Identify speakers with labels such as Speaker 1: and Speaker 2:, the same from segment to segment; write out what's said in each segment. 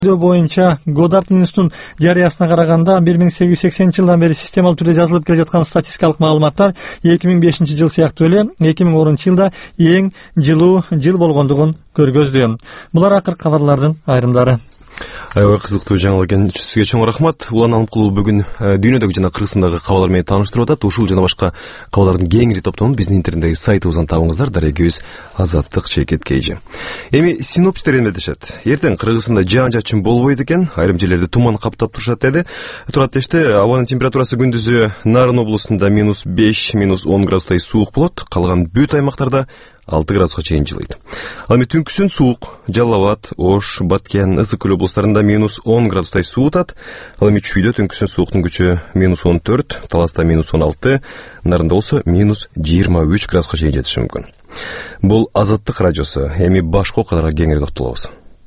Speaker 1: Боюнча Goddard институтунун жарыясына караганда 1880-жылдан бери системалуу түрдө жазылып келе жаткан статистикалык маалыматтар 2005-жыл сыяктуу эле 2010-жылда эң жылуу жыл болгондугун көргөздү. Булар акыркы кабарлардын айрымдары.
Speaker 2: Аябай кызыктуу жаңылык экен. Сизге чоң рахмат. Улан Алымкулов бүгүн дүйнөдөгү жана Кыргызстандагы кабарлар менен тааныштырып атат. Ушул жана башка кабарлардын кеңири топтомун биздин интернеттеги сайтыбыздан табыңыздар. Дарегибиз Азаттык Чекет Кейжи. Эми синоптиктер эмнедешет? Эртең Кыргызстанда жаан-жаачын болбойт экен, айрым жерлерде туман каптап турат дешти. Абанын температурасы күндүзү Нарын облусунда -5, -10 градустай суук болот. Калган бүт аймактарда 6 градуска чейин жылыйт. Ал эми түнкүсүн суук, Жалал Абад, Ош, Баткен, Ысык Көл облустарында -10 градустай суутат. Ал эми Чүйдө түнкүсүн сууктун күчү -14, Таласта -16, Нарында болсо -23 градуска чейин жетиши мүмкүн. Бул Азаттык радиосу. Эми башка окуяларга кеңири токтолобуз.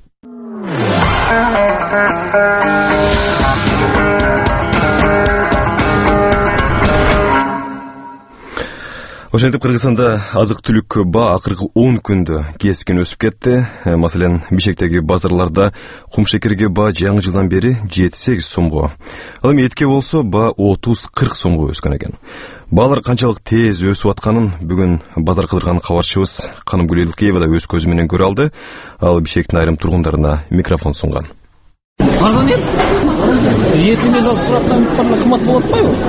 Speaker 2: Ошентип Кыргызстанда азык-түлүк баа акыркы 10 күндө кескин өсүп кетти. Маселен, Бишкектеги базарларда кумшекерге баа жаңы жылдан бери 7-8 сомго. Ал эми этке болсо баа 30-40 сомго өскөн экен. Баалар канчалык тез өсүп атканын бүгүн базар кыдырган кабарчыбыз Канымгүл Илкеева да өз көзү менен көрө алды. Ал Бишкектин айрым тургундарына микрофон сунган.
Speaker 3: Арзан ет? Етіне жазып тұрақтан қымбат болады ма ол?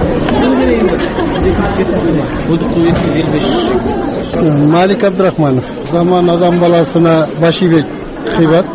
Speaker 4: Малик Абдрахманов. Заман адам баласына башибек кыйбат.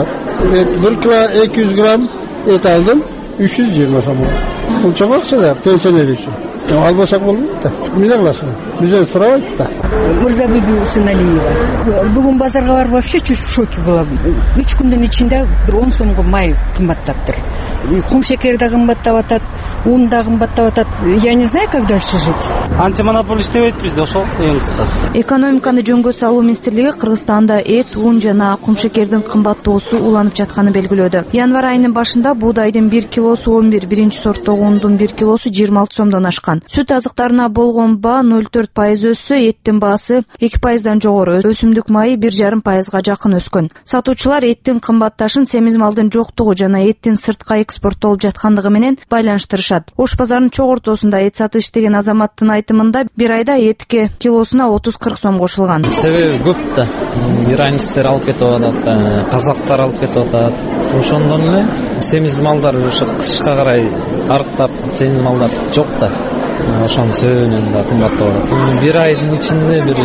Speaker 4: 1 кило 200 грамм ет алдым, 320 сом. Бул чоң акча да пенсионер үчүн. Албасак болбойт да. Эмне кыласың? Бизден сурабайт да.
Speaker 5: Мырзабиби Усуналиева. Бүгүн базарга барып вообще чуть в шоке болом. 3 күндүн ичинде 10 сомго май кымбаттаптыр. Кум шекер да кымбаттап атат, ун да кымбаттап атат. Я не знаю, как дальше жить.
Speaker 3: Антимонополия иштебейт бизде, ошол эң кыскасы.
Speaker 6: Экономиканы жөнгө салуу министрлиги Кыргызстанда эт, ун жана кум шекердин кымбаттоосу уланып жатканын белгилөөдө. Январь айынын башында буудайдын 1 килосу 11, биринчи сорттогу ундун 1 килосу 26 сомдон ашкан. Сүт азыктарына болгон баа 0,4% өссө, эттин баасы 2%дан жогору, өсүмдүк майы 1,5%га жакын өскөн. Сатуучулар эттин кымбатташын семиз малдын жоктугу жана эттин сыртка экспорттолуп жаткандыгы менен байланыштырышат. Ош базарынын чоң ортосунда эт сатып иштеген азаматтын айтымында бир айда этке килосуна 30-40 сом кошулган.
Speaker 3: Себеби көп да. Иранецтер алып кетип атат, казактар алып кетип атат. Ошондон эле семиз малдар ошо кышка карай арыктап, семиз малдар жок да. Ошонун себебинен да кымбаттап атат. Бир айдын ичинде бир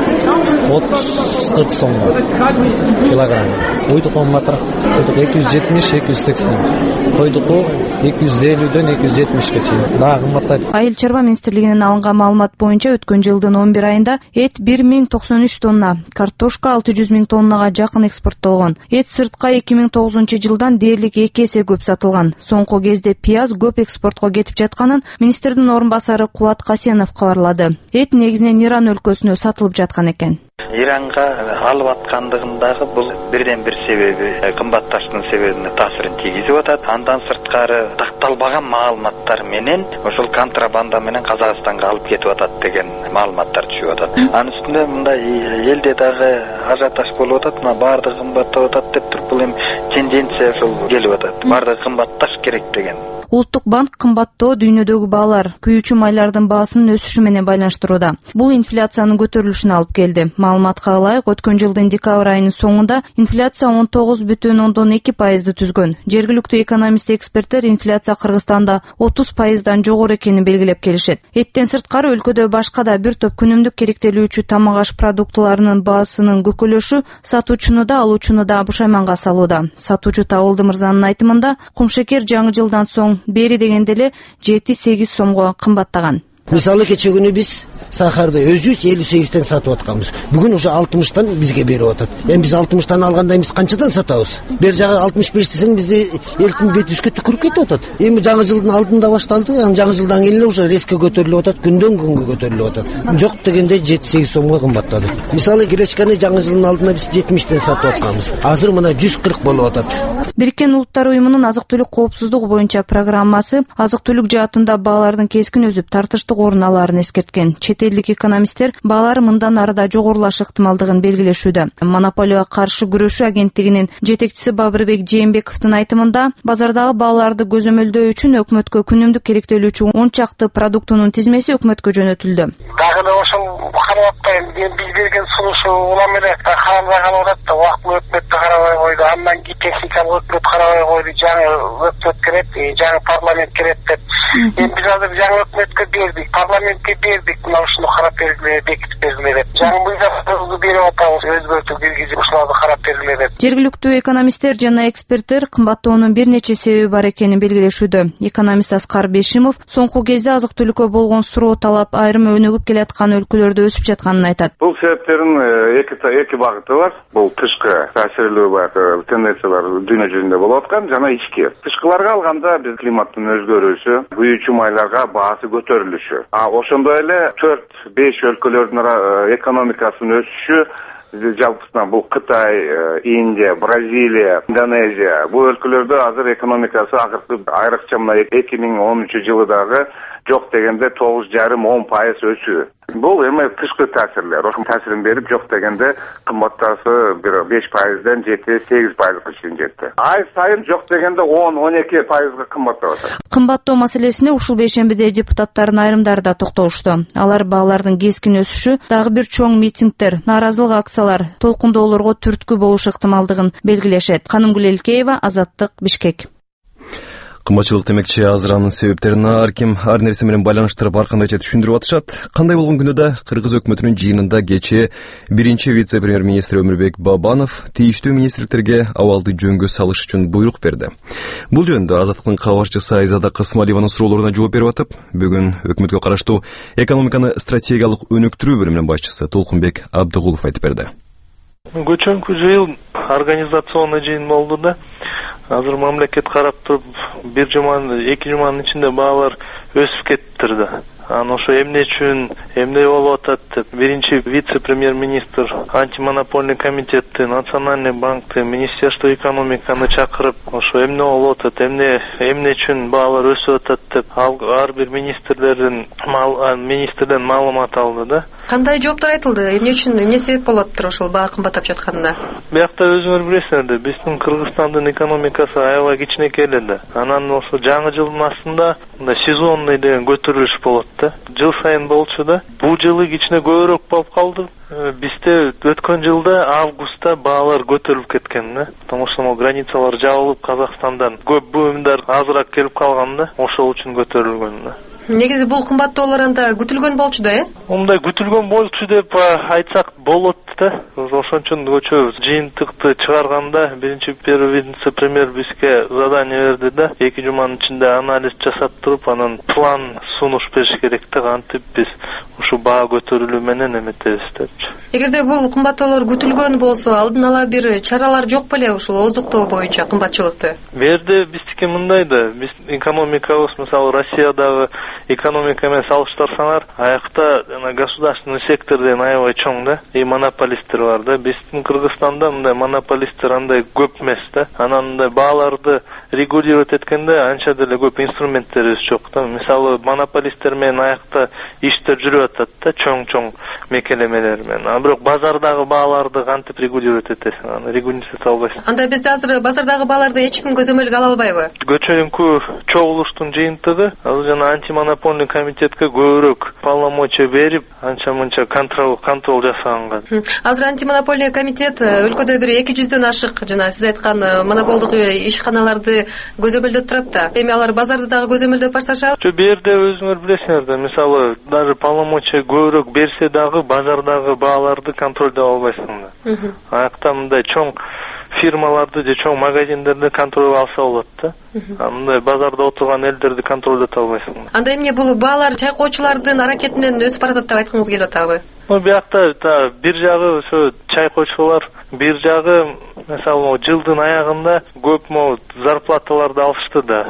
Speaker 3: 30-40 сомго килограмм. Уйдук кымбатыраак. Уйдук 270-280. Койдуку 250-дөн 270-ке чейин. Дагы кымбаттайт.
Speaker 6: Айыл чарба министрлигинин алынган маалымат боюнча өткөн жылдын 11 айында эт 1093 тонна, картошка 600 000 тоннага жакын экспорттолгон. Эт сыртка 2009-жылдан дээрлик 2 эсе көп сатылган. Соңку кезде пияз көп экспортко кетип жатканын министрдин орун басары Кубат Касенов кабарлады. Эт негизинен Иран өлкөсүнө сатылып жаткан экен.
Speaker 7: Иранга алып аткандыгындагы бул бирден бир себеби кымбатташтын себебине таасирин тийгизип атат. Андан сырткары такталбаган маалыматтар менен ошол контрабанда менен Казакстанга алып кетип атат деген маалыматтар түшүп атат. Анын үстүндө мындай элде дагы ажиотаж болуп атат, мына баардыгы кымбаттап атат деп туруп бул эми тенденция ошол келип атат. Баардыгы кымбатташ керек деген.
Speaker 6: Улуттук банк кымбаттоо дүйнөдөгү баалар, күйүүчү майлардын баасынын өсүшү менен байланыштырууда. Бул инфляциянын көтөрүлүшүнө алып келди. Маалыматка ылайык, өткөн жылдын декабрь айынын соңунда инфляция 19,2%ды түзгөн. Жергиликтүү экономист эксперттер инфляция Кыргызстанда 30%дан жогору экенин белгилеп келишет. Эттен сырткары өлкөдө башка да бир топ күнүмдүк керектелүүчү тамак аш продуктуларынын баасынын көкөлөшү сатуучуну да алуучуну да бушайманга салууда. Сатуучу Табылды мырзанын айтымында кумшекер жаңы жылдан соң бери дегенде эле 7-8 сомго кымбаттаган.
Speaker 4: Мисалы кече күнү биз сахарды өзүбүз 58-тен сатып атканбыз. Бүгүн уже 60-тан бизге берип атат. Эми биз 60-тан алганда биз канчадан сатабыз? Бер жагы 65 десең бизди элдин бети үскө түкүрүп кетип атат. Эми жаңы жылдын алдында башталды, жаңы жылдан кийин уже резко көтөрүлүп атат, күндөн күнгө көтөрүлүп атат. Жок дегенде 7-8 сомго кымбаттады. Мисалы гречканы жаңы жылдын алдында биз 70-тен сатып атканбыз. Азыр мына 140 болуп атат.
Speaker 6: Бириккен Улуттар уюмунун азык-түлүк коопсуздугу боюнча программасы азык-түлүк жаатында баалардын кескин өсүп, тартыштуу орун алаарын эскерткен. Чет элдик экономисттер баалар мындан арыда жогорулашы ыктымалдыгын белгилешүүдө. Монополияга каршы күрөшүү агенттигинин жетекчиси Бабырбек Жээнбековдун айтымында, базардагы бааларды көзөмөлдөө үчүн өкмөткө күнүмдүк керектелүүчү 10 чакты продуктунун тизмеси өкмөткө жөнөтүлдү.
Speaker 8: Дагы да ошол карап атпайм. Биз берген сунушу улам эле каралбаган болот да, убактылуу өкмөттө карабай койду. Андан кийин техникалык өкмөт карабай койду. Жаңы өкмөт керет, жаңы парламент керет деп. Эми биз азыр жаңы өкмөткө бердик, парламентке бердик. Мына ушуну карап бергиле, бекитип бергиле деп. Жаңы мыйзамды берип атабыз, өзгөртүп киргизип ушуларды карап бергиле деп.
Speaker 6: Жергиликтүү экономисттер жана эксперттер кымбаттоонун бир нече себеби бар экенин белгилешүүдө. Экономист Аскар Бешимов соңку кезде азык-түлүккө болгон суроо талап айрым өнүгүп келаткан өлкөлөрдө өсүп жатканын айтат.
Speaker 9: Бул себептердин эки багыты бар. Бул тышкы таасирлүү бар тенденциялар дүйнө жүзүндө болуп аткан жана ички. Тышкыларга алганда биз климаттын өзгөрүүсү, күйүүчү майларга баасы көтөрүлүшү. Ошондой эле 4-5 өлкөлөрдүн экономикасынын өсүшү жалпысынан бул Кытай, Индия, Бразилия, Индонезия бул өлкөлөрдө азыр экономикасы айрыкча мына 2013-жылдагы жок дегенде 9,5-10% өсүү. Бул эми тышкы таасирлер. Ошонун таасирин берип жок дегенде кымбаттасы бир 5%ден 7-8%га чейин жетти. Ай сайын жок дегенде 10-12%га кымбаттап атат.
Speaker 6: Кымбаттоо маселесине ушул бейшембиде депутаттардын айрымдары да токтолушту. Алар баалардын кескин өсүшү, дагы бир чоң митингдер, нааразылык акциялар, толкундоолорго түрткү болушу ыктымалдыгын белгилешет. Канымгүл Элкеева, Азаттык, Бишкек.
Speaker 2: Кымбатчылык демекчи азыранын себептерин ар ким ар нерсе менен байланыштырып ар кандайча түшүндүрүп атышат. Кандай болгон күнүдө Кыргыз өкмөтүнүн жыйынында кечээ биринчи вице-премьер-министр Өмүрбек Бабанов тийиштүү министрликтерге абалды жөнгө салыш үчүн буйрук берди. Бул жөнүндө Азаттыктын кабарчысы Айзада Касымалиеванын суроолоруна жооп берип атып, бүгүн өкмөткө караштуу экономиканы стратегиялык өнүктүрүү бөлүмүнүн башчысы Толкунбек Абдыгулов айтып берди.
Speaker 10: Көчөнкү жыйыл организационный жыйын болду да. Азыр мамлекет карап туруп, 2 жуманын ичинде баалар өсүп кетиптир да. Ошо эмне үчүн, эмне болуп атат деп биринчи вице-премьер-министр антимонопольный комитетти, Национальный банкты, Министерство экономиканы чакырып, ошо эмне болуп атат, эмне үчүн баалар өсүп атат деп ар бир министрден маалымат алды да.
Speaker 11: Кандай жооптор айтылды? Эмне үчүн, эмне себеп болуп атыптыр ошол баа кымбаттап жатканына?
Speaker 10: Биякта өзүңөр билесиңер да, биздин Кыргызстандын экономикасы аябай кичинекей эле да. Анан ошо жаңы жылдын астында сезонный деген көтөрүлүш болот да. Жыл сайын болчу да. Бул жылы кичине көбүрөөк болуп калды. Бизде өткөн жылда августта баалар көтөрүлүп кеткен да. Потому что границалар жабылып, Казакстандан көп буюмдар азыраак келип калган да. Ошол үчүн көтөрүлгөн да.
Speaker 11: Негизи бул кымбаттоолор анда күтүлгөн болчу да,
Speaker 10: Мындай күтүлгөн болчу деп айтсак болот да. Ошон үчүн көчө жыйынтыкты чыгарганда биринчи вице-премьер бизге задание берди да. 2 жуманын ичинде анализ жасап туруп, анан план сунуш бериш керек да. Кантип биз ушу баа көтөрүлүү менен эметебиз депчи.
Speaker 11: Эгерде бул кымбаттоолор күтүлгөн болсо, алдын ала бир чаралар жок беле ушул ооздуктоо боюнча кымбатчылыкты?
Speaker 10: Берде биздики мындай да. Биз экономикабыз, мисалы Россиядагы экономика менен салыштырсаңар, аякта государственный секторден аябай чоң да. И монополисттер бар да. Биздин Кыргызстанда мындай монополисттер андай көп эмес да. Анан мындай бааларды регулировать эткенде анча деле көп инструменттерибиз жок да. Мисалы монополисттер менен аякта иштер жүрүп атат да, чоң мекемелер менен. Бирок базардагы бааларды кантип регулировать этесиң? Аны регулировать эте албайсың.
Speaker 11: Анда бизде азыр базардагы бааларды эч ким көзөмөлгө ала албайбы?
Speaker 10: Көчөнкү чогулуштун жыйынтыгы азыр жана антимонопольный комитетке көбүрөөк полномочия берип, анча-мынча контроль жасаганга.
Speaker 11: Азыр антимонопольный комитет өлкөдө бир 200дөн ашык жана сиз айткан монополдук ишканаларды көзөмөлдөп турат да. Эми алар базарды дагы көзөмөлдөп башташабы?
Speaker 10: Бу жерде өзүңөр билесиңер да, мисалы даже полномочия көбүрөөк берсе дагы базардагы бааларды контролдоп албайсың да. Аякта мындай чоң фирмаларды же чоң магазиндерди контролго алса болот да. Мындай базарда отурган элдерди контролдоп албайсың.
Speaker 11: Анда эмне бул баалар чайкоочулардын аракетинен өсүп баратат деп айткыңыз келип атабы?
Speaker 10: Биякта бир жагы ошо чайкоочулар, бир жагы мисалы жылдын аягында көп зарплаталарды алышты да.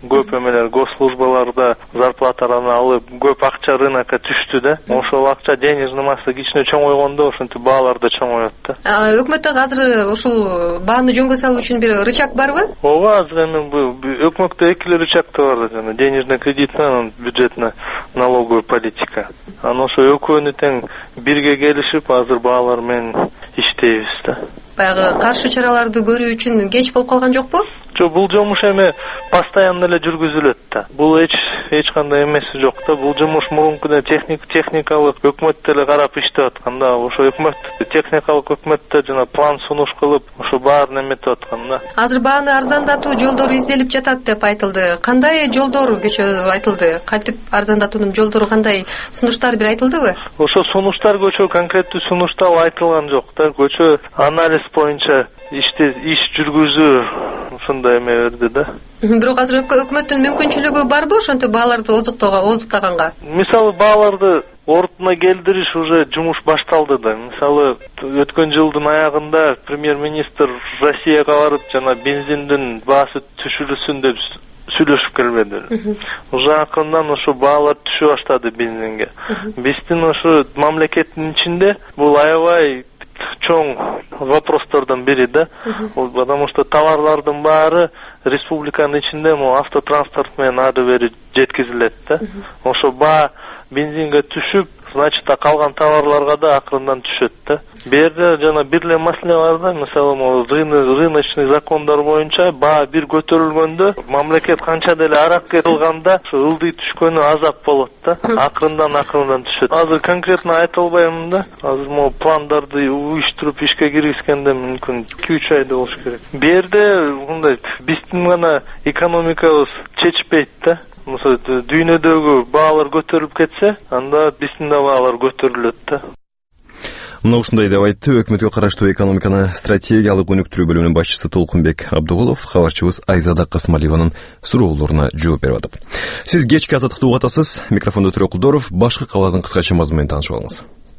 Speaker 10: көп эмелер госслужбаларда зарплаталарын алып көп акча рынокко түштү да. Ошол акча денежный масса кичине чоңойгондо ошентип баалар да чоңоет да.
Speaker 11: Өкмөттө азыр ушул бааны жөнгө салуу үчүн бир рычаг барбы?
Speaker 10: Ооба, азыр эми өкмөттө экиле рычагы бар, жана денежный кредитный, бюджетный, налоговый политика. Анан ошо экөөнү тең бирге келишип азыр баалар менен иштейбиз да.
Speaker 11: Баягы каршы чараларды көрүү үчүн кеч болуп калган жокпу?
Speaker 10: Жок, бул жумуш эми постоянно эле жүргүзүлөт да. Бул эч кандай эмеси жок да. Бул жумуш мурункудай техникалык өкмөттө эле карап иштеп аткан да. Ошо өкмөт техникалык өкмөттө жана план сунуш кылып, ошо баарын эметип аткан да.
Speaker 11: Азыр бааны арзандатуу жолдору изделип жатат деп айтылды. Кандай жолдор көчө айтылды? Кантип арзандатуунун жолдору кандай? Сунуштар бир айтылдыбы?
Speaker 10: Ошо сунуштар көчө конкреттүү сунуштар айтылган жок да. Көчө анализ боюнча иш жүргүзүү ушундай эме берди да.
Speaker 11: Бирок азыр өкмөттүн мүмкүнчүлүгү барбы ошентип бааларды ооздуктаганга?
Speaker 10: Мисалы бааларды ордуна келдириш уже жумуш башталды да. Мисалы өткөн жылдын аягында премьер-министр Россияга барып жана бензиндин баасы түшүрүлсүн деп сүйлөшүп келбеди. Уже акырындан ошо баалар түшө баштады бензинге. Биздин ошо мамлекеттин ичинде бул аябай чоң вопростордун бири да. Потому что товарлардын баары республиканын ичинде автотранспорт менен ары бери жеткизилет да. Ошо баа бензинге түшүп, значит, калган товарларга да акырындан түшөт да. Берде жана бир эле маселе бар да, мисалы рыночный закондор боюнча баа бир көтөрүлгөндө мамлекет канча деле аракет кылганда ошо ылдый түшкөнү азап болот да. Акырындан түшөт. Азыр конкретно айта албайм да. Азыр могу пландарды уюштуруп ишке киргизгенде мүмкүн 2-3 айда болуш керек. Берде мындай биздин гана экономикабыз чечпейт да. Мисалы дүйнөдөгү баалар көтөрүлүп кетсе, анда биздин да баалар көтөрүлөт да.
Speaker 2: Мына ушундай деп айтты өкмөткө караштуу экономиканы стратегиялык өнүктүрүү бөлүмүнүн башчысы Толкунбек Абдыгулов кабарчыбыз Айзада Касымалиеванын суроолоруна жооп берип атат. Сиз кечки азаттыкты угуп атасыз. Микрофондо Төрө Кулдоров. Башкы кабарлардын кыскача мазмуну менен таанышып алыңыз.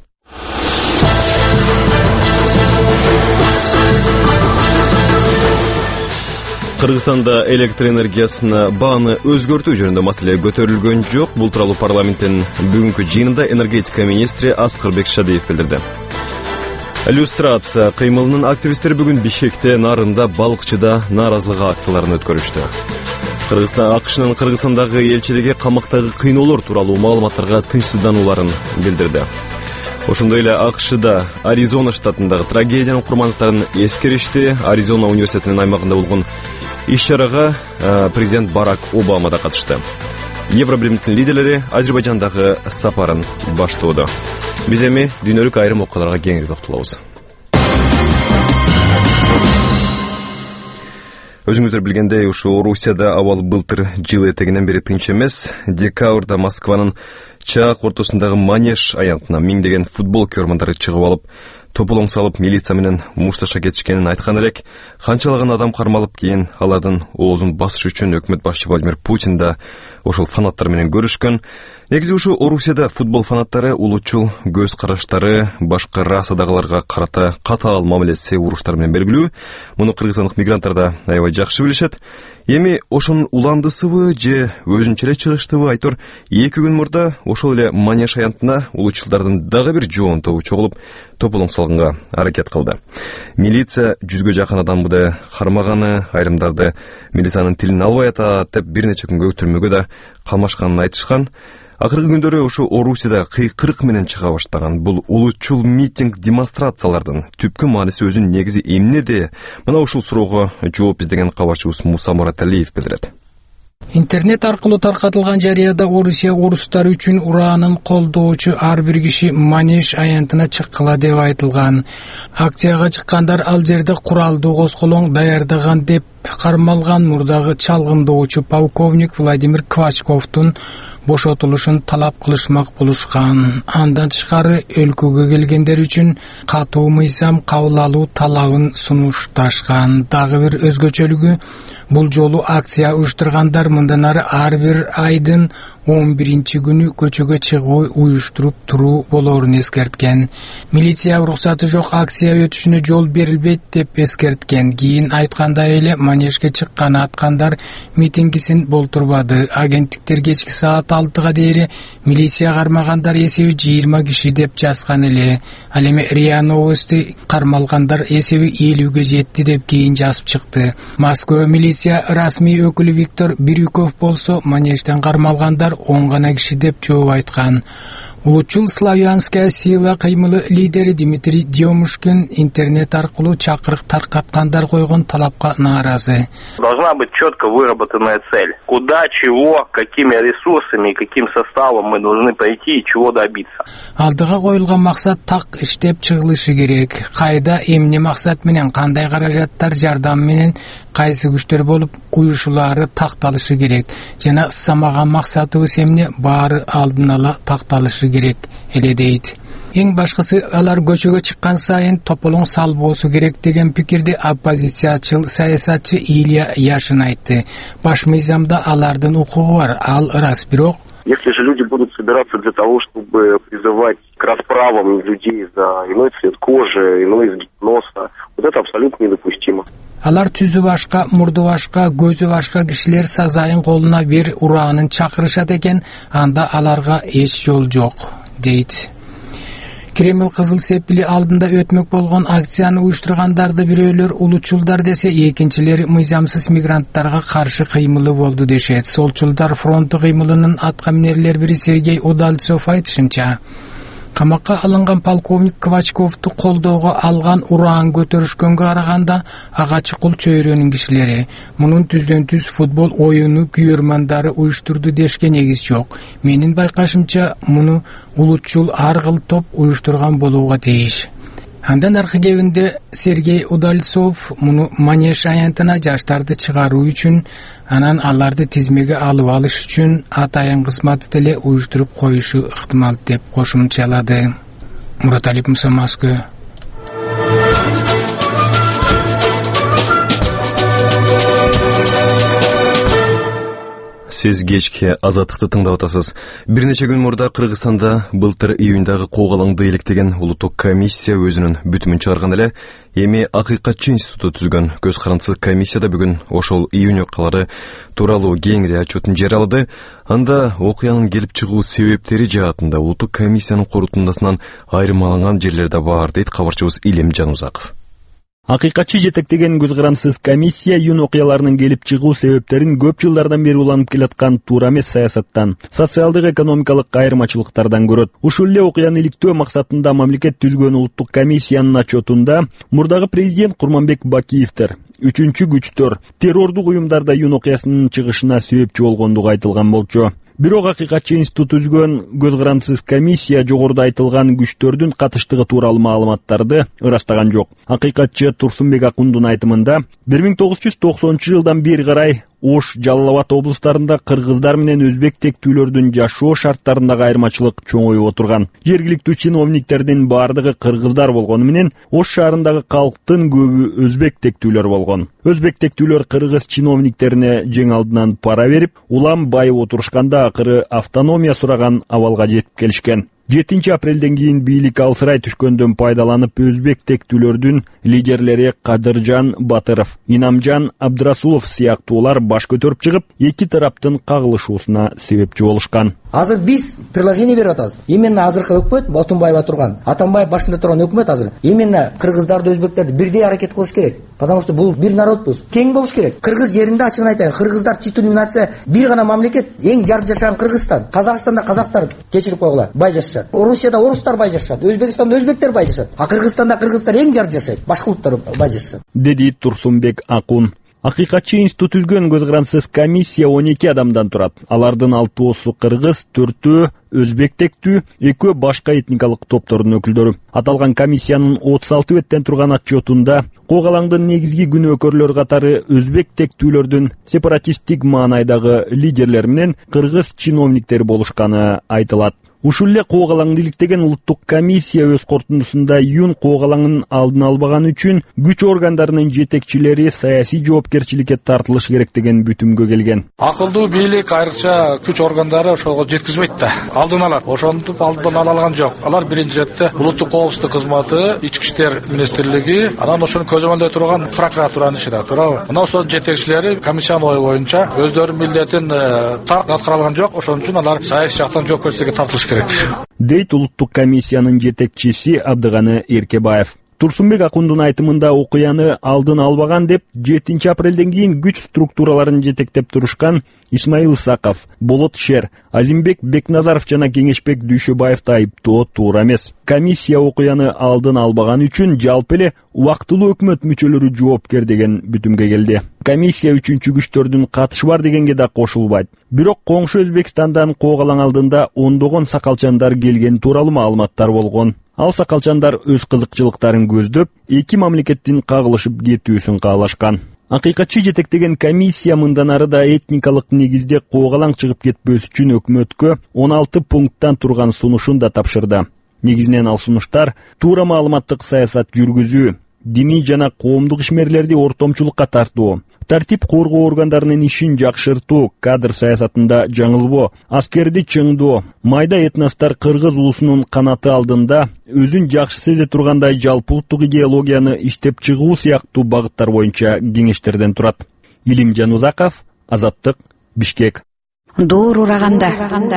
Speaker 2: Кыргызстанда электр энергиясына бааны өзгөртүү жөнүндө маселе көтөрүлгөн жок. Бул тууралуу парламенттин бүгүнкү жыйынында энергетика министри Аскарбек Шадыев билдирди. Иллюстрация кыймылынын активисттери бүгүн Бишкекте, Нарында, Балыкчыда нааразылык акцияларын өткөрүштү. АКШнын Кыргызстандагы элчилиги камактагы кыйноолор тууралуу маалыматтарга тынчсызданууларын билдирди. Ошондой эле АКШда Аризона штатындагы трагедиянын курмандыктарын эскеришти. Аризона университетинин аймагында болгон иш-чарага президент Барак Обама да катышты. Евробиримдин лидерлери Азербайжандагы сапарын баштоодо. Биз эми дүйнөлүк айрым окуяларга кеңири токтолобуз. Өзүңүздөр билгендей, ушу Орусияда абал былтыр жыл этегинен бери тынч эмес. Декабрда Москванын Чаак ортосундагы Манеж аянтына миңдеген футбол көрмандары чыгып алып, тополоң салып милиция менен мушташа кетишкенин айткан элек, канчалаган адам кармалып, кийин алардын оозун басыш үчүн өкмөт башчы Владимир Путин да ошол фанаттар менен көрүшкөн. Негизи ушу Орусияда футбол фанаттары улутчул көз караштары башка расадагыларга карата катаал мамилеси уруштар менен белгилүү. Муну кыргызстандык мигранттар да аябай жакшы билишет. Эми ошонун уландысыбы же өзүнчө эле чыгыштыбы айтор 2 күн мурда ошол эле Манеж аянтына улутчулдардын дагы бир жоон тобу чогулуп тополоң салганга аракет кылды. Милиция 100гө жакын адамды кармаганы, айрымдарды милициянын тилин албай атат деп бир нече күнгө түрмөгө да камашканын айтышкан. Акыркы күндөрү ушу Орусияда кыйкырык менен чыга баштаган бул улутчул митинг демонстрациялардын түпкү мааниси өзүнүн негизи эмнеде? Мына ушул суроого жооп издеген кабарчыбыз Муса Мураталиев билдирет.
Speaker 12: Интернет аркылуу таркатылган жарыяда Орусия орустары үчүн ураанын колдоочу ар бир киши Манеж аянтына чыккыла деп айтылган. Акцияга чыккандар ал жерде куралдуу косколоң даярдаган деп кармалган мурдагы чалгындоочу полковник Владимир Квачковдун бошотулушун талап кылышмак болушкан. Андан тышкары өлкөгө келгендер үчүн катуу мыйзам кабыл алуу талабын сунушташкан. Дагы бир өзгөчөлүгү, бул жолу акция уюштургандар мындан ары ар бир айдын 11-күнү көчөгө чыгуу уюштуруп туруу болоорун эскерткен. Милиция уруксаты жок акция өтүшүнө жол берилбейт деп эскерткен. Кийин айткандай эле манежге чыккан аткандар митингисин болтурбады. Агенттиктер кечки саат 6-га дейин милиция кармагандар эсеби 20 киши деп жазган эле. Ал эми РИА Новости кармалгандар эсеби 50-ге жетти деп кийин жазып чыкты. Москва милиция расмий өкүлү Виктор Бирюков болсо манежден кармалгандар 10 гана киши деп жооп айткан. Улучул Славянская сила кыймылы лидери Дмитрий Демушкин интернет аркылуу чакырык таркаткандар койгон талапка нааразы.
Speaker 13: Должна быть четко выработанная цель. Куда, чего, какими ресурсами и каким составом мы должны пойти и чего добиться.
Speaker 12: Алдыга коюлган максат так иштеп чыгылышы керек. Кайда, эмне максат менен, кандай каражаттар жардам менен, кайсы күчтөр болуп уюшулары такталышы керек. Жана самаган максатыбыз эмне, баары алдын ала такталышы керек эле дейт. Эң башкысы алар көчөгө чыккан сайын тополоң салбоосу керек деген пикирди оппозициячыл саясатчы Илья Яшин айтты. Баш мыйзамда алардын укугу бар, ал рас, бирок
Speaker 13: если же люди будут собираться для того, чтобы призывать к расправам людей за иной цвет кожи, иной изгиб носа, вот это абсолютно недопустимо.
Speaker 12: Алар түзү башка, мурду башка, көзү башка кишилер сазайын колуна бир ураанын чакырышат экен, анда аларга эч жол жок, дейт. Кремль кызыл сепили алдында өтмөк болгон акцияны уюштургандарды бирөөлөр улучулдар десе, экинчилери мыйзамсыз мигранттарга каршы кыймылы болду дешет. Солчулдар фронту кыймылынын аткаминерлер бири Сергей Удальцов айтышынча, камакка алынган полковник Квачковду колдоого алган ураан көтөрүшкөнгө караганда ага чукул чөйрөнүн кишилери. Мунун түздөн түз футбол оюну күйөрмандары уюштурду дешке негиз жок. Менин байкашымча муну улутчул ар кыл топ уюштурган болууга тийиш. Андан аркы кебинде Сергей Удальцов муну манеж аянтына жаштарды чыгаруу үчүн, анан аларды тизмеге алып алыш үчүн атайын кызматы деле уюштуруп коюшу ыктымал деп кошумчалады. Мураталип Муса, Москва.
Speaker 2: Сиз кечки Азаттыкты тыңдап атасыз. Бир нече күн мурда Кыргызстанда былтыр июндагы куугалаңды иликтеген улуттук комиссия өзүнүн бүтүмүн чыгарган эле. Эми Акыйкатчы институту түзгөн көз карандысыз комиссияда бүгүн ошол июнь окуялары тууралуу кеңири отчетун жарыялады. Анда окуянын келип чыгуу себептери жаатында улуттук комиссиянын корутундасынан айырмаланган жерлер да бар, дейт кабарчыбыз Илем Жанузаков.
Speaker 14: Акыйкатчы жетектеген көз карандысыз комиссия июнь окуяларынын келип чыгуу себептерин көп жылдардан бери уланып келаткан туура эмес саясаттан, социалдык экономикалык айырмачылыктардан көрөт. Ушул эле окуяны иликтөө максатында мамлекет түзгөн улуттук комиссиянын отчетунда мурдагы президент Курманбек Бакиевдер, үчүнчү күчтөр террордук уюмдарда июнь окуясынын чыгышына себепчи болгондугу айтылган болчу. Бирок Акыйкатчы институту түзгөн көз карандысыз комиссия жогоруда айтылган күчтөрдүн катыштыгы тууралуу маалыматтарды ырастаган жок. Акыйкатчы Турсунбек Акундун айтымында 1990-жылдан бери карай Ош, Жалал-Абад облустарында кыргыздар менен өзбек тектүүлөрдүн жашоо шарттарындагы айырмачылык чоңоюп отурган. Жергиликтүү чиновниктердин баардыгы кыргыздар болгону менен Ош шаарындагы калктын көбү өзбек тектүүлөр болгон. Өзбек тектүүлөр кыргыз чиновниктерине жең алдынан пара берип, улам байып отурушканда акыры автономия сураган абалга жетип келишкен. 7 апрелден кийин бийлик алсырай түшкөндөн пайдаланып өзбек тектүүлөрдүн лидерлери Кадыржан Батыров, Инамжан Абдрасулов сыяктуулар баш көтөрүп чыгып, эки тараптын кагылышуусуна себепчи болушкан.
Speaker 15: Азыр биз приложение берип атабыз. Именно азыркы өкмөт Ботунбаева турган, Атамбаев башында турган өкмөт азыр именно кыргыздарды, өзбектерди бирдей аракет кылыш керек. Потому что бул бир народбуз. Тең болуш керек. Кыргыз жеринде ачыгын айтайын, кыргыздар титулный нация, бир гана мамлекет, эң жар жашаган Кыргызстан. Казакстанда казактар кечирип койгула, бай жашашат. Орусияда орустар бай жашашат, Өзбекстанда өзбектер бай жашашат. А Кыргызстанда кыргыздар эң жар жашайт, башка улуттар бай жашашат.
Speaker 14: Деди Турсунбек Акун. Акыйкатчы институту түзгөн көз карандысыз комиссия 12 адамдан турат. Алардын 6-оосу кыргыз, 4-өө өзбек тектүү, 2-өө башка этникалык топтордун өкүлдөрү. Аталган комиссиянын 36 беттен турган отчетунда куугалаңдын негизги күнөөкөрлөрү катары өзбек тектүүлөрдүн сепаратисттик маанайдагы лидерлери менен кыргыз чиновниктери болушканы айтылат. Ушул эле коогалаңды иликтеген улуттук комиссия өз корутундусунда июнь коогалаңын алдын албаган үчүн күч органдарынын жетекчилери саясий жоопкерчиликке тартылыш керек деген бүтүмгө келген.
Speaker 16: Акылдуу бийлик, айрыкча күч органдары ошого жеткизбейт да, алдын алат. Ошонтип алдын ала алган жок. Алар биринчи четте улуттук коопсуздук кызматы, ички иштер министрлиги, анан ошону көзөмөлдөй турган прокуратуранын иши да, туурабы? Мына ошонун жетекчилери комиссиянын ою боюнча өздөрүнүн милдетин так аткара алган жок. Ошон үчүн алар саясий жактан жоопкерчиликке тартылыш керек.
Speaker 14: Дейт улуттук комиссиянын жетекчиси Абдыганы Эркебаев. Турсунбек Акундун айтымында окуяны алдын албаган деп 7 апрелден кийин күч структураларын жетектеп турушкан Исмаил Исаков, Болот Шер, Азимбек Бекназаров жана Кеңешбек Дүйшөбаевди айыптоо туура эмес. Комиссия окуяны алдын албаган үчүн жалпы эле убактылуу өкмөт мүчөлөрү жоопкер деген бүтүмгө келди. Комиссия үчүнчү күчтөрдүн катышы бар дегенге да кошулбайт. Бирок коңшу Өзбекстандан коогалаң алдында ондогон сакалчандар келген тууралуу маалыматтар болгон. Ал сакалчандар өз кызыкчылыктарын көздөп, эки мамлекеттин кагылышып кетүүсүн каалашкан. Акыйкатчы жетектеген комиссия мындан ары да этникалык негизде коогалаң чыгып кетпөс үчүн өкмөткө 16 пункттан турган сунушун да тапшырды. Негизинен ал сунуштар туура маалыматтык саясат жүргүзүү, диний жана коомдук ишмерлерди ортомчулукка тартуу, тартип коргоо органдарынын ишин жакшыртуу, кадр саясатында жаңылбоо, аскерди чыңдоо, майда этностор кыргыз улусунун канаты алдында өзүн жакшы сезе тургандай жалпы улуттук идеологияны иштеп чыгуу сыяктуу багыттар боюнча кеңештерден турат. Илим Жанузаков, Азаттык, Бишкек.
Speaker 17: Доор ураганда.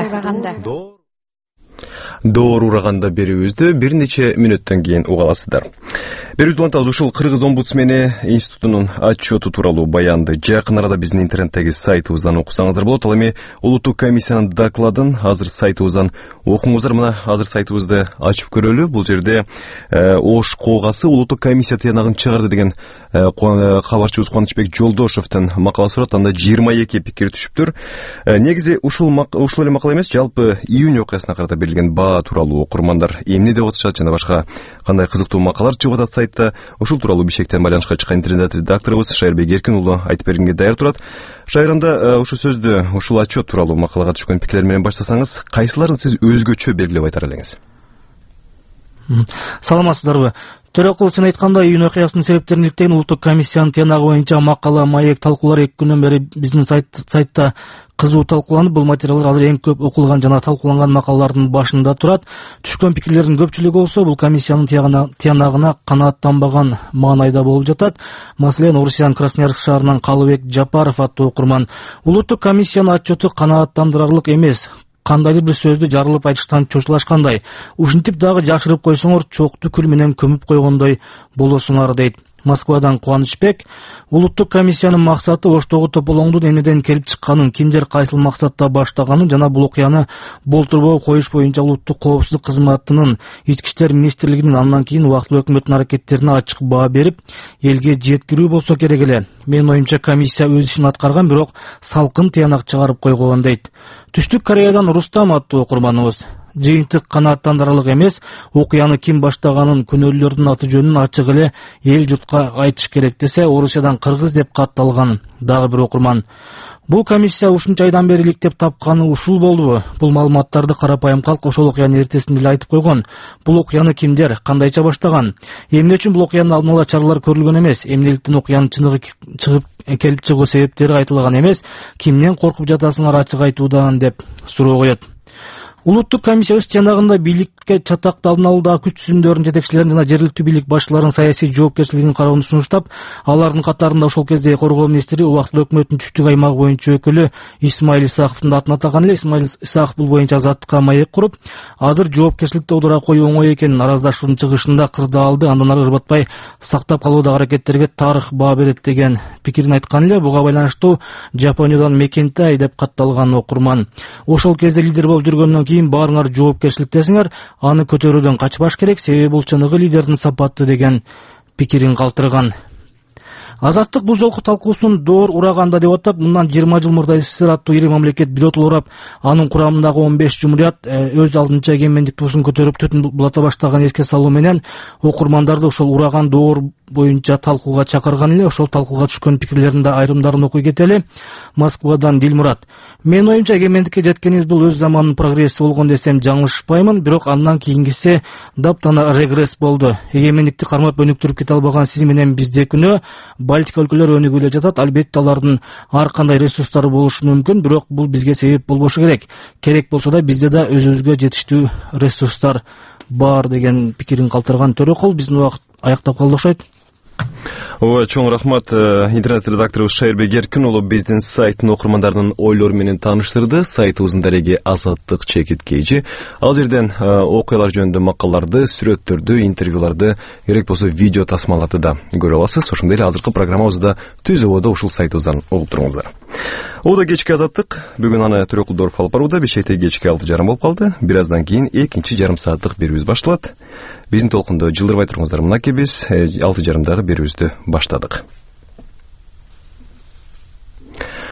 Speaker 2: Доор ураганда берүүбүздү бир нече мүнөттөн кийин уга аласыздар. Берүүбүздү улантабыз. Ушул Кыргыз омбудсмени институтунун отчету тууралуу баянды жакын арада биздин интернеттеги сайтыбыздан окусаңыздар болот. Ал эми улуттук комиссиянын докладын азыр сайтыбыздан окуңуздар. Мына азыр сайтыбызды ачып көрөлү. Бул жерде Ош коогасы улуттук комиссия тыянагын чыгарды деген кабарчыбыз Кубанычбек Жолдошевдин макаласы турат. Анда 22 пикир түшүптүр. Негизи ушул эле макала эмес, жалпы июнь окуясына карата берилген баа тууралуу окурмандар эмне деп атышат жана башка кандай кызыктуу макалалар чыгып атат сайтта. Ушул тууралуу Бишкектен байланышка чыккан интернет редакторубуз Шайырбек Эркин уулу айтып бергенге даяр турат. Шайырында ушул сөздү, ушул отчет тууралуу макалага түшкөн пикирлер менен баштасаңыз, кайсыларын сиз өзгөчө белгилеп айтар элеңиз?
Speaker 18: Саламатсыздарбы? Төрөкул, сен айткандай, июнь окуясынын себептерин иликтеген улуттук комиссиянын тыянагы боюнча макала, маек, талкуулар 2 күндөн бери биздин сайтта кызуу талкууланып, бул материалдар азыр эң көп окулган жана талкууланган макалалардын башында турат. Түшкөн пикирлердин көпчүлүгү болсо бул комиссиянын тыянагына канааттанбаган маанайда болуп жатат. Маселен, Орусиянын Красноярск шаарынан Калыбек Жапаров аттуу окурман: улуттук комиссиянын отчету канааттандырарлык эмес. Кандайдыр бир сөздү жарылып айтыштан чочулашкандай. Ушинтип дагы жашырып койсоңор, чокту күл менен көмүп койгондой болосуңар, дейт. Москвадан Кубанычбек: улуттук комиссиянын максаты Оштогу тополоңдун эмнеден келип чыкканын, кимдер кайсыл максатта баштаганын жана бул окуяны болтурбой коюш боюнча улуттук коопсуздук кызматынын, ички иштер министрлигинин, андан кийин убактылуу өкмөттүн аракеттерине ачык баа берип, элге жеткирүү болсо керек эле. Менин оюмча комиссия өз ишин аткарган, бирок салкын тыянак чыгарып койгон, дейт. Түштүк Кореядан Рустам аттуу окурманыбыз: жыйынтык канааттандырарлык эмес, окуяны ким баштаганын, күнөөлүүлөрдүн аты жөнүн ачык эле эл журтка айтыш керек десе, Орусиядан Кыргыз деп катталган. Дагы бир окурман: бул комиссия ушунча айдан бери иликтеп тапканы ушул болдубу? Бул маалыматтарды карапайым калк ошол окуянын эртесинде эле айтып койгон. Бул окуяны кимдер, кандайча баштаган? Эмне үчүн бул окуянын алдын ала чаралар көрүлгөн эмес? Эмнеликтен окуянын чыныгы келип чыгуу себептери айтылган эмес? Кимден коркуп жатасыңар ачык айтуудан, деп суроо коет. Улуттук комиссия өз тыянагында бийликке чатакты алдын алуудагы күч түзүмдөрүнүн жетекчилерин жана жергиликтүү бийлик башчыларынын саясий жоопкерчилигин кароону сунуштап, алардын катарында ошол кезде коргоо министри, убактылуу өкмөттүн түштүк аймагы боюнча өкүлү Исмаил Исаковдун атын атаган эле. Исмаил Исаков бул боюнча Азаттыкка маек куруп, азыр жоопкерчиликти одура коюу оңой экенин араздашуунун чыгышында кырдаалды, андан ары ырбатпай сактап калуудагы аракеттерге тарых баа берет деген пикирин айткан эле. Буга байланыштуу Жапониядан Мекентай деп катталган окурман: ошол кезде лидер болуп жүргөндөн кийин баарыңар жоопкерчиликтесиңер, аны көтөрүүдөн качпаш керек, себеби бул чыныгы лидердин сапаты деген пикирин калтырган. Азаттык бул жолку талкуусун доор ураганда деп атап, мындан 20 жыл мурда СССР аттуу ири мамлекет бирөө улурап, анын курамындагы 15 жумурият өз алдынча эгемендик туусун көтөрүп төтүн булата баштаган эске салуу менен окурмандарды ошол ураган доор боюнча талкууга чакырган эле. Ошол талкууга түшкөн пикирлердин да айрымдарын окуй кетели. Москвадан Дилмурат. Менин оюмча эгемендикке жеткенибиз бул өз заманынын прогресси болгон десем жаңылышпаймын, бирок андан кийингиси даптана регресс болду. Эгемендикти кармап өнүктүрүп кете албаган сиз менен бизде күнөө Балтика өлкөлөрү өнүгүп эле жатат. Албетте алардын ар кандай ресурстары болушу мүмкүн, бирок бул бизге себеп болбошу керек. Керек болсо да бизде да өзүбүзгө жетиштүү ресурстар бар деген пикирин калтырган Төрөкул. Биздин убакыт аяктап калды окшойт.
Speaker 2: Ооба, чоң рахмат. Интернет редакторубуз Шайырбек Эркин улу биздин сайттын окурмандардын ойлору менен тааныштырды. Сайтыбыздын дареги Азаттык _KG. Ал жерден окуялар жөнүндө макалаларды, сүрөттөрдү, интервьюларды, керек болсо видео тасмаларды да көрө аласыз. Ошондой эле азыркы программабызды да түз ободо ушул сайтыбыздан угуп туруңуздар. Ода кечки Азаттык бүгүн аны Төрөкулдоров алып барууда. Бешекте кечки 6:30 болуп калды. Бир аздан кийин экинчи жарым сааттык берүүбүз башталат. Биздин толкунду жылдырбай туруңуздар. Мынакей биз 6:30 берүүбүздү баштадык.